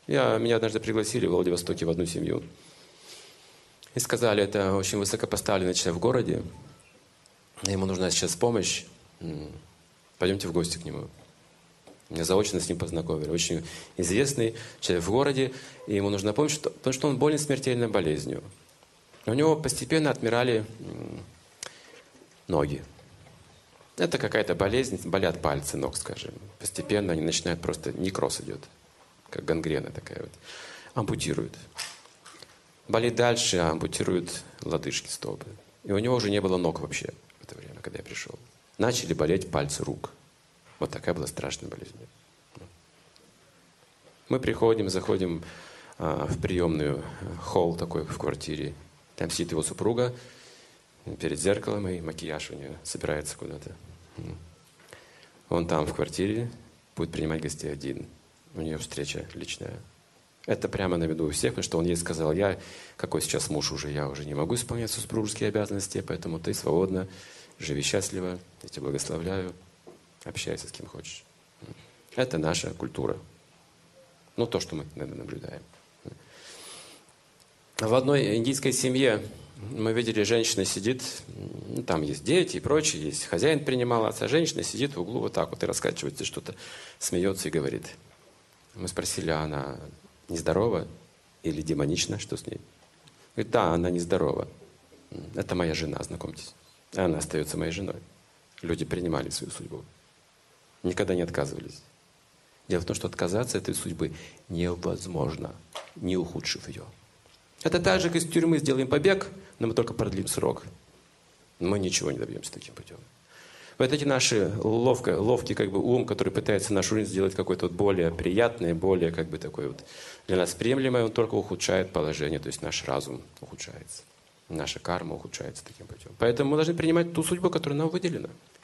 Меня однажды пригласили в Владивостоке в одну семью. И сказали, это очень высокопоставленный человек в городе, ему нужна сейчас помощь, пойдемте в гости к нему. Меня заочно с ним познакомили. Очень известный человек в городе, и ему нужна помощь, потому что он болен смертельной болезнью. У него постепенно отмирали ноги. Это какая-то болезнь, болят пальцы ног, скажем. Постепенно они начинают просто, некроз идет, как гангрена такая вот. Ампутируют. Болит дальше, ампутируют лодыжки, стопы. И у него уже не было ног вообще в это время, когда я пришел. Начали болеть пальцы рук. Вот такая была страшная болезнь. Мы приходим, заходим в приемную, холл такой в квартире. Там сидит его супруга перед зеркалом, и макияж у нее собирается куда-то. Он там в квартире будет принимать гостей один. У нее встреча личная. Это прямо на виду у всех, потому что он ей сказал, я, какой сейчас муж уже, я уже не могу исполнять супружеские обязанности, поэтому ты свободно, живи счастливо, я тебя благословляю, общайся с кем хочешь. Это наша культура. Ну, то, что мы наблюдаем. В одной индийской семье мы видели, женщина сидит, там есть дети и прочее, есть хозяин принимал отца, женщина сидит в углу вот так вот и раскачивается что-то, смеется и говорит. Мы спросили, а она нездорова или демонична, что с ней? Говорит, да, она нездорова. Это моя жена, знакомьтесь. Она остается моей женой. Люди принимали свою судьбу. Никогда не отказывались. Дело в том, что отказаться от этой судьбы невозможно, не ухудшив ее. Это так же, как из тюрьмы сделаем побег, но мы только продлим срок. Мы ничего не добьемся таким путем. Вот эти наши ловкий как бы ум, который пытается нашу жизнь сделать какой-то вот более приятной, более как бы такой вот для нас приемлемой, он только ухудшает положение, то есть наш разум ухудшается. Наша карма ухудшается таким путем. Поэтому мы должны принимать ту судьбу, которая нам выделена.